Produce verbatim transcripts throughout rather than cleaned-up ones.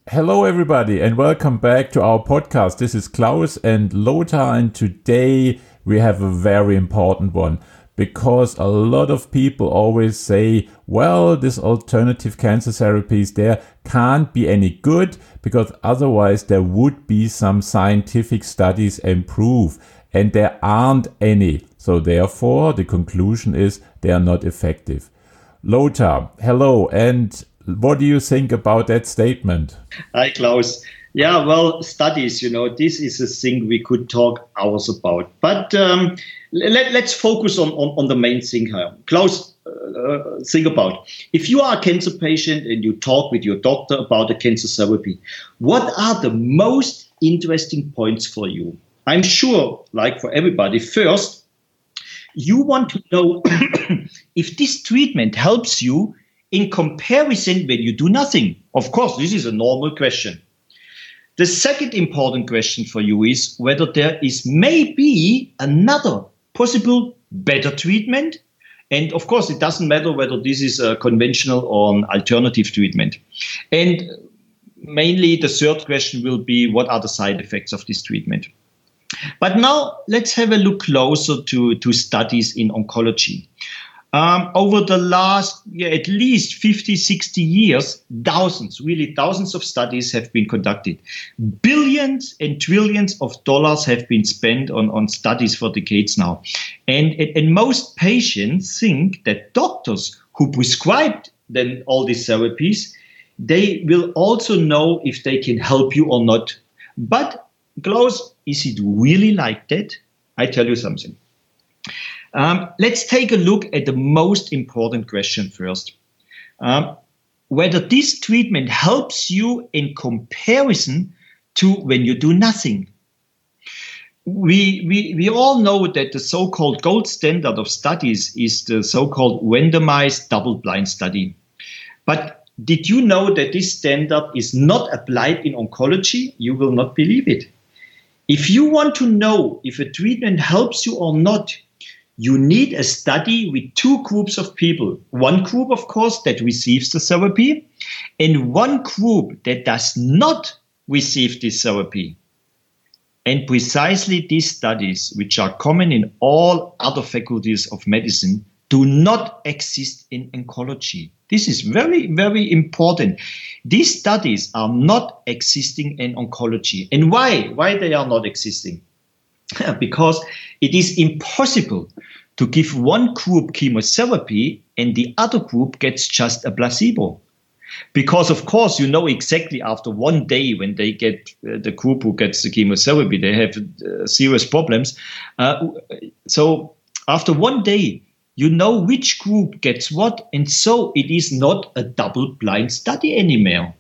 Hello, everybody, and welcome back to our podcast. This is Klaus and Lothar, and today we have a very important one because a lot of people always say, well, this alternative cancer therapies, there can't be any good because otherwise there would be some scientific studies and proof, and there aren't any. So therefore, the conclusion is they are not effective. Lothar, hello, and what do you think about that statement? Hi, Klaus. Yeah, well, studies, you know, this is a thing we could talk hours about. But um, let, let's focus on, on, on the main thing here. Klaus, uh, think about, if you are a cancer patient and you talk with your doctor about a cancer therapy, what are the most interesting points for you? I'm sure, like for everybody, first, you want to know if this treatment helps you in comparison when you do nothing. Of course, this is a normal question. The second important question for you is whether there is maybe another possible better treatment. And of course, it doesn't matter whether this is a conventional or an alternative treatment. And mainly the third question will be, what are the side effects of this treatment? But now let's have a look closer to, to studies in oncology. Um, over the last, yeah, at least fifty, sixty years, thousands, really thousands of studies have been conducted. Billions and trillions of dollars have been spent on, on studies for decades now. And, and most patients think that doctors who prescribed them all these therapies, they will also know if they can help you or not. But, Klaus, is it really like that? I tell you something. Um, let's take a look at the most important question first. Um, whether this treatment helps you in comparison to when you do nothing. We, we, we all know that the so-called gold standard of studies is the so-called randomized double-blind study. But did you know that this standard is not applied in oncology? You will not believe it. If you want to know if a treatment helps you or not, you need a study with two groups of people. One group, of course, that receives the therapy, and one group that does not receive this therapy. And precisely these studies, which are common in all other faculties of medicine, do not exist in oncology. This is very, very important. These studies are not existing in oncology. And why? Why they are not existing? Because it is impossible to give one group chemotherapy and the other group gets just a placebo. Because, of course, you know exactly after one day when they get uh, the group who gets the chemotherapy, they have uh, serious problems. Uh, so after one day, you know which group gets what. And so it is not a double-blind study anymore.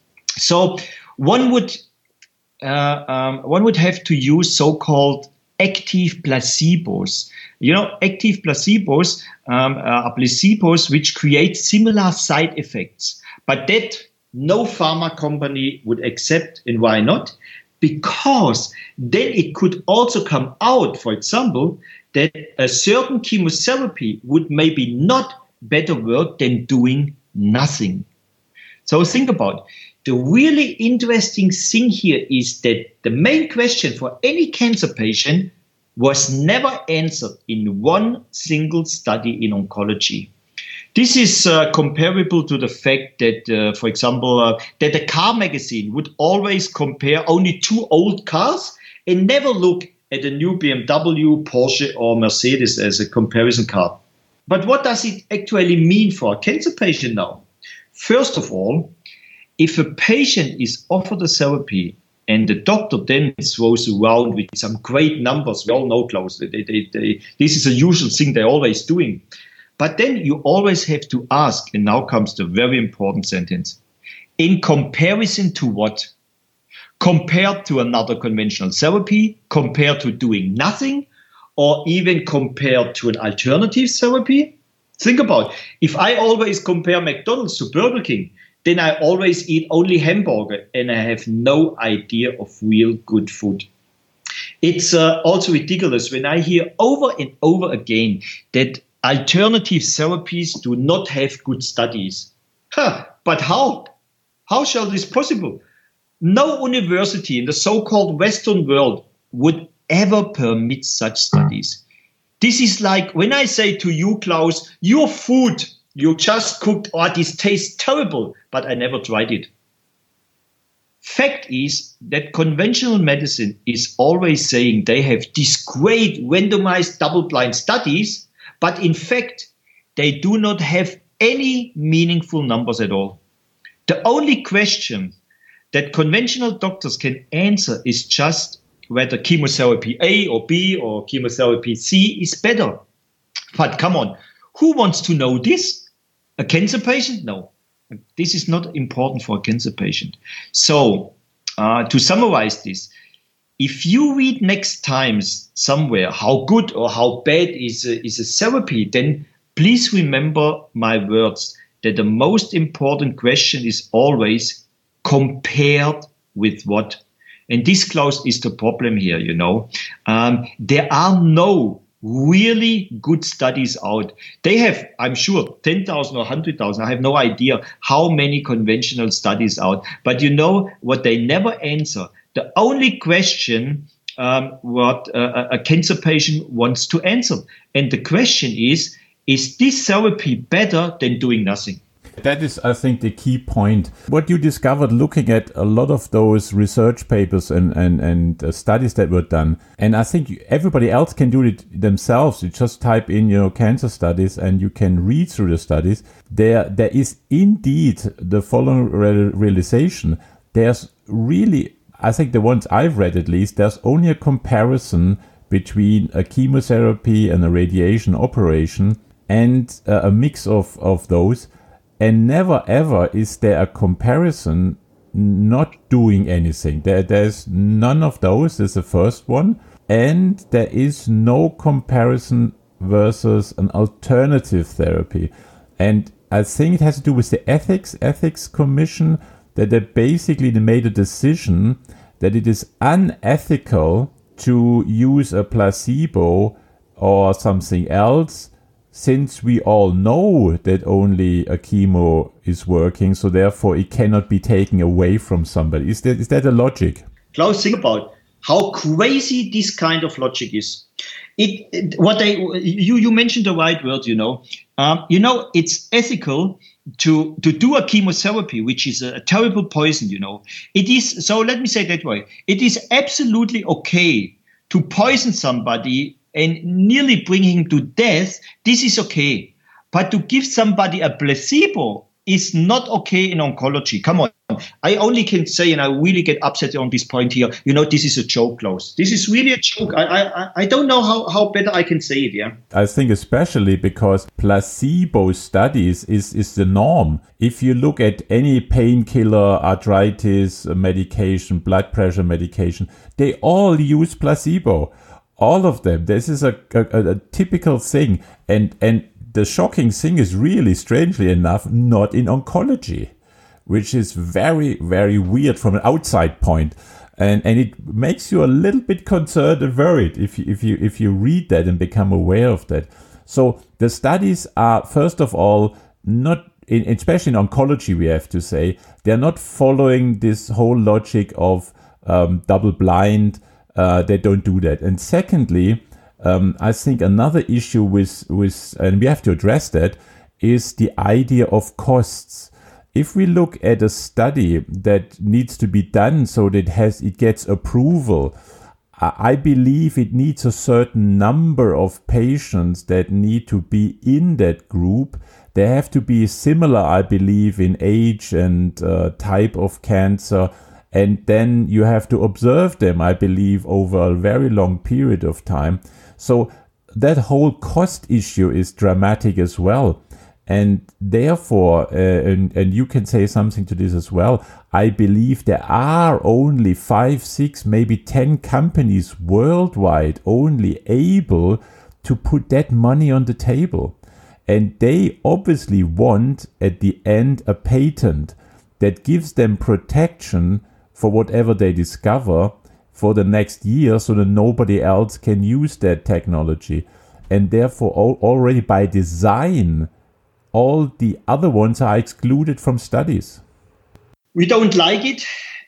So one would Uh, um, one would have to use so-called active placebos. You know, active placebos um, are placebos which create similar side effects, but that no pharma company would accept. And why not? Because then it could also come out, for example, that a certain chemotherapy would maybe not better work than doing nothing. So think about it. The really interesting thing here is that the main question for any cancer patient was never answered in one single study in oncology. This is uh, comparable to the fact that, uh, for example, uh, that a car magazine would always compare only two old cars and never look at a new B M W, Porsche or Mercedes as a comparison car. But what does it actually mean for a cancer patient now? First of all, if a patient is offered a therapy and the doctor then throws around with some great numbers, we all know, Klaus, they, they, they, this is a usual thing they're always doing. But then you always have to ask, and now comes the very important sentence, in comparison to what? Compared to another conventional therapy, compared to doing nothing, or even compared to an alternative therapy? Think about it. If I always compare McDonald's to Burger King, then I always eat only hamburger and I have no idea of real good food. It's uh, also ridiculous when I hear over and over again that alternative therapies do not have good studies. Huh, but how? How shall this possible? No university in the so-called Western world would ever permit such studies. This is like when I say to you, Klaus, your food you just cooked, oh, this tastes terrible, but I never tried it. Fact is that conventional medicine is always saying they have these great randomized double-blind studies, but in fact, they do not have any meaningful numbers at all. The only question that conventional doctors can answer is just whether chemotherapy A or B or chemotherapy C is better. But come on, who wants to know this? A cancer patient? No. This is not important for a cancer patient. So, uh, to summarize this, if you read next time somewhere how good or how bad is a, is a therapy, then please remember my words that the most important question is always compared with what. And this, Klaus, is the problem here, you know. Um, there are no really good studies out. They have, I'm sure, ten thousand or one hundred thousand. I have no idea how many conventional studies out. But you know what they never answer? The only question um, what uh, a cancer patient wants to answer. And the question is, is this therapy better than doing nothing? That is, I think, the key point. What you discovered looking at a lot of those research papers and, and, and uh, studies that were done, and I think everybody else can do it themselves. You just type in, you know, cancer studies and you can read through the studies. There, there is indeed the following re- realization. There's really, I think the ones I've read at least, there's only a comparison between a chemotherapy and a radiation operation and uh, a mix of, of those. And never ever is there a comparison not doing anything. There, there's none of those. There's the first one. And there is no comparison versus an alternative therapy. And I think it has to do with the ethics, ethics commission, that they basically made a decision that it is unethical to use a placebo or something else, since we all know that only a chemo is working, so therefore it cannot be taken away from somebody. Is that, is that a logic? Klaus, think about how crazy this kind of logic is. It, it what they you you mentioned the right word, you know. Um, you know, it's ethical to to do a chemotherapy, which is a, a terrible poison. You know, it is. So let me say it that way. It is absolutely okay to poison somebody and nearly bring him to death. This is okay. But to give somebody a placebo is not okay in oncology. Come on. I only can say, and I really get upset on this point here, you know, this is a joke, Klaus. This is really a joke. I I, I don't know how, how better I can say it, yeah. I think especially because placebo studies is, is the norm. If you look at any painkiller, arthritis medication, blood pressure medication, they all use placebo. All of them. This is a, a, a typical thing. And, and the shocking thing is really, strangely enough, not in oncology, which is very, very weird from an outside point. And, and it makes you a little bit concerned and worried if you, if you, if you read that and become aware of that. So the studies are, first of all, not, in, especially in oncology, we have to say, they're not following this whole logic of um, double blind. Uh, they don't do that. And secondly, um, I think another issue with, with, and we have to address that, is the idea of costs. If we look at a study that needs to be done so that it has, it gets approval, I believe it needs a certain number of patients that need to be in that group. They have to be similar, I believe, in age and uh, type of cancer. And then you have to observe them, I believe, over a very long period of time. So that whole cost issue is dramatic as well. And therefore, uh, and, and you can say something to this as well, I believe there are only five, six, maybe ten companies worldwide only able to put that money on the table. And they obviously want, at the end, a patent that gives them protection for whatever they discover for the next year, so that nobody else can use that technology. And therefore, al- already by design, all the other ones are excluded from studies. We don't like it.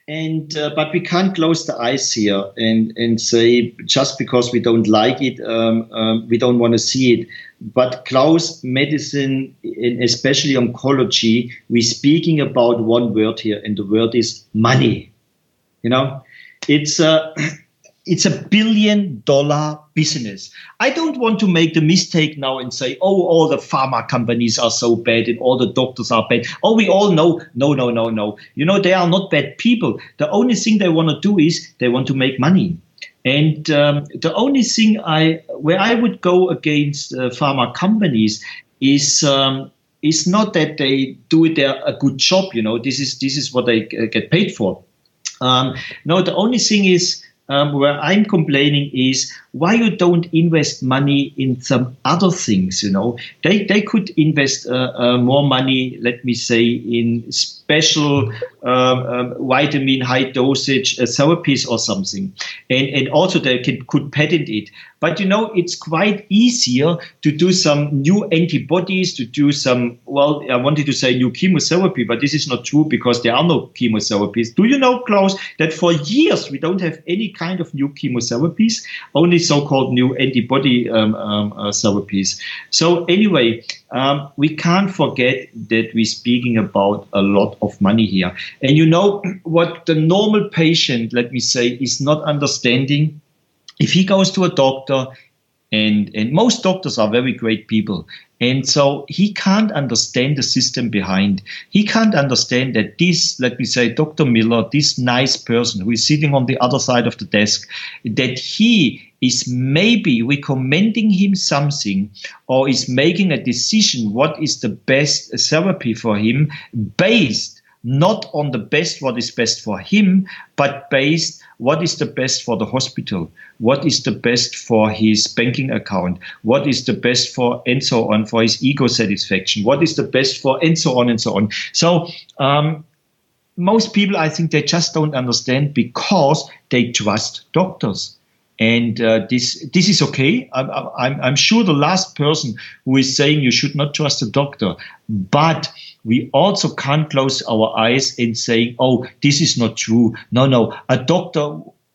And uh, but we can't close the eyes here and, and say just because we don't like it, um, um, we don't want to see it. But Klaus, medicine, and especially oncology, we're speaking about one word here, and the word is money. You know, it's a it's a billion dollar business. I don't want to make the mistake now and say, oh, all the pharma companies are so bad and all the doctors are bad. Oh, we all know. No, no, no, no. You know, they are not bad people. The only thing they want to do is they want to make money. And um, the only thing I where I would go against uh, pharma companies is um, is not that they do it their, a good job. You know, this is this is what they uh, get paid for. Um, no, the only thing is. Um, where I'm complaining is why you don't invest money in some other things. You know, they they could invest uh, uh, more money, let me say, in special uh, um, vitamin high dosage uh, therapies or something, and and also they can, could patent it. But you know, it's quite easier to do some new antibodies, to do some, well, I wanted to say new chemotherapy, but this is not true because there are no chemotherapies. Do you know, Klaus, that for years we don't have any kind of new chemotherapies, only so-called new antibody um, um, uh, therapies. So anyway, um, we can't forget that we're speaking about a lot of money here. And you know what the normal patient, let me say, is not understanding. If he goes to a doctor, and, and most doctors are very great people, and so he can't understand the system behind. He can't understand that this, let me say, Doctor Miller, this nice person who is sitting on the other side of the desk, that he is maybe recommending him something or is making a decision what is the best therapy for him based not on the best what is best for him, but based what is the best for the hospital, what is the best for his banking account, what is the best for, and so on, for his ego satisfaction, what is the best for, and so on and so on. So um, most people, I think, they just don't understand because they trust doctors. And uh, this this is okay. I'm, I'm, I'm sure the last person who is saying you should not trust a doctor, but we also can't close our eyes and say, oh, this is not true. No, no, a doctor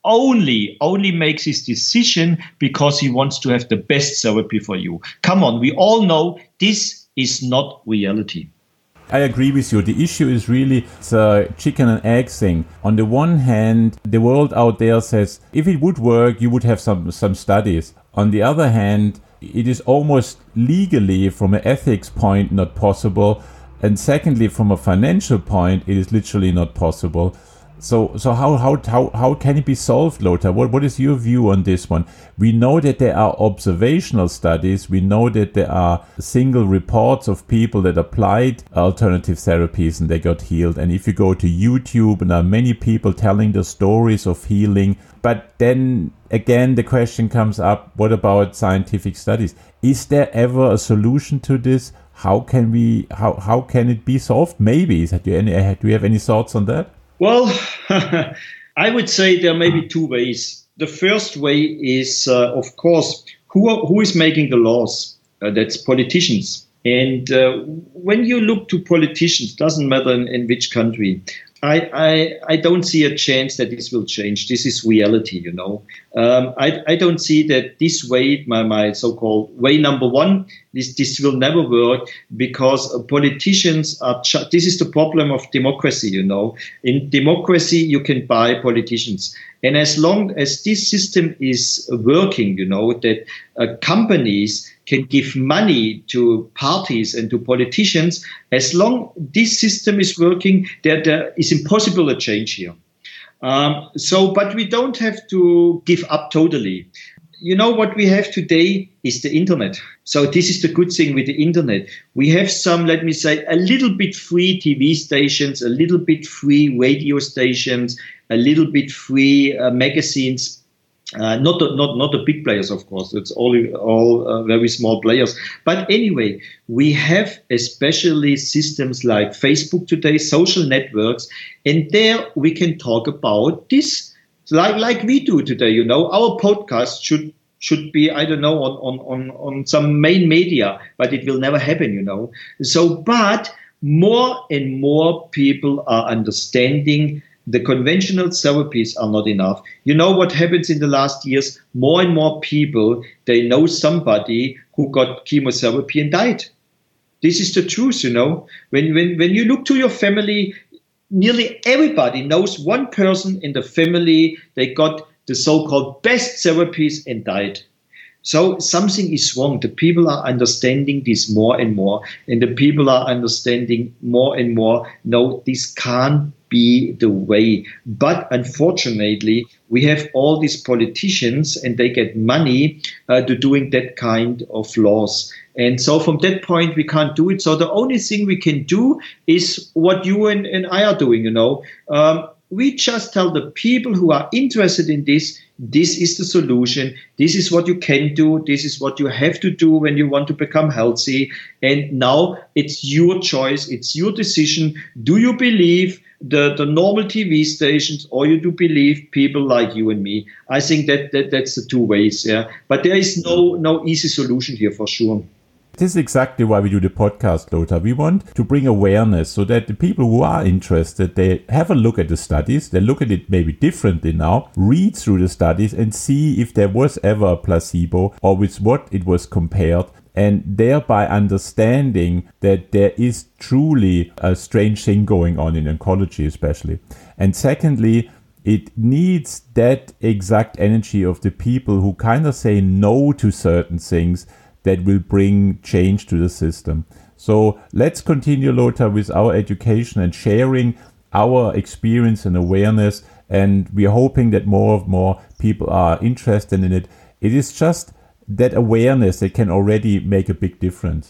only only makes his decision because he wants to have the best therapy for you. Come on, we all know this is not reality. I agree with you. The issue is really the chicken and egg thing. On the one hand, the world out there says, if it would work, you would have some, some studies. On the other hand, it is almost legally, from an ethics point, not possible. And secondly, from a financial point, it is literally not possible. So, so how how how how can it be solved, Lothar? What what is your view on this one? We know that there are observational studies. We know that there are single reports of people that applied alternative therapies and they got healed. And if you go to YouTube, and there are many people telling the stories of healing. But then again, the question comes up: what about scientific studies? Is there ever a solution to this? How can we? How how can it be solved? Maybe. Do you any? Do you have any thoughts on that? Well, I would say there may be two ways. The first way is, uh, of course, who are, who is making the laws? Uh, that's politicians. And uh, when you look to politicians, doesn't matter in, in which country, I, I I don't see a chance that this will change. This is reality, you know. Um, I I don't see that this way, my my so-called way number one, this this will never work because politicians are. Ch- this is the problem of democracy, you know. In democracy, you can buy politicians, and as long as this system is working, you know, that uh, companies can give money to parties and to politicians, as long this system is working, there, there is impossible a change here. Um, so, but we don't have to give up totally. You know, what we have today is the internet. So this is the good thing with the internet. We have some, let me say, a little bit free T V stations, a little bit free radio stations, a little bit free uh, magazines. Uh, not the, not not the big players, of course. It's all all uh, very small players. But anyway, we have especially systems like Facebook today, social networks, and there we can talk about this, like like we do today. You know, our podcast should should be, I don't know, on on on on some main media, but it will never happen. You know, so but more and more people are understanding the conventional therapies are not enough. You know what happens in the last years? More and more people, they know somebody who got chemotherapy and died. This is the truth, you know. When, when, when you look to your family, nearly everybody knows one person in the family, they got the so-called best therapies and died. So something is wrong. The people are understanding this more and more, and the people are understanding more and more, no, this can't be the way. But unfortunately, we have all these politicians, and they get money uh, to doing that kind of laws. And so from that point, we can't do it. So the only thing we can do is what you and, and I are doing, you know. Um, we just tell the people who are interested in this, this is the solution. This is what you can do. This is what you have to do when you want to become healthy. And now it's your choice. It's your decision. Do you believe the, the normal T V stations, or you do believe people like you and me? I think that, that that's the two ways. Yeah. But there is no, no easy solution here for sure. This is exactly why we do the podcast, Lothar. We want to bring awareness so that the people who are interested, they have a look at the studies, they look at it maybe differently now, read through the studies and see if there was ever a placebo or with what it was compared, and thereby understanding that there is truly a strange thing going on in oncology especially. And secondly, it needs that exact energy of the people who kind of say no to certain things that will bring change to the system. So let's continue, Lothar, with our education and sharing our experience and awareness. And we are hoping that more and more people are interested in it. It is just that awareness that can already make a big difference.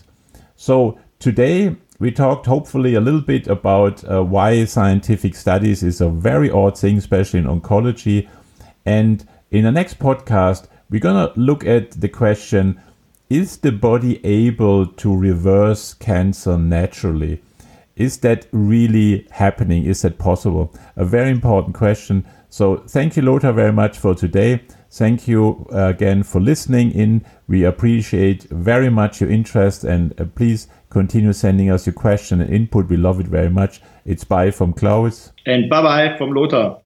So today we talked hopefully a little bit about uh, why scientific studies is a very odd thing, especially in oncology. And in the next podcast, we're going to look at the question, is the body able to reverse cancer naturally? Is that really happening? Is that possible? A very important question. So thank you, Lothar, very much for today. Thank you uh, again for listening in. We appreciate very much your interest, and uh, please continue sending us your question and input. We love it very much. It's bye from Klaus. And bye-bye from Lothar.